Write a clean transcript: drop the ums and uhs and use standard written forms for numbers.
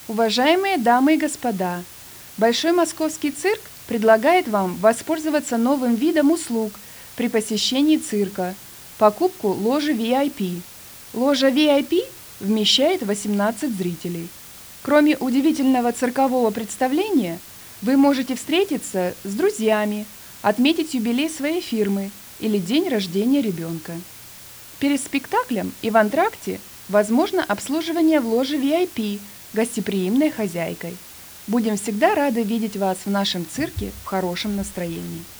Уважаемые дамы и господа, Большой Московский цирк предлагает вам воспользоваться новым видом услуг при посещении цирка – покупку ложи VIP. Ложа VIP вмещает 18 зрителей. Кроме удивительного циркового представления, вы можете встретиться с друзьями, отметить юбилей своей фирмы или день рождения ребенка. Перед спектаклем и в антракте возможно обслуживание в ложе VIP гостеприимной хозяйкой. Будем всегда рады видеть вас в нашем цирке в хорошем настроении.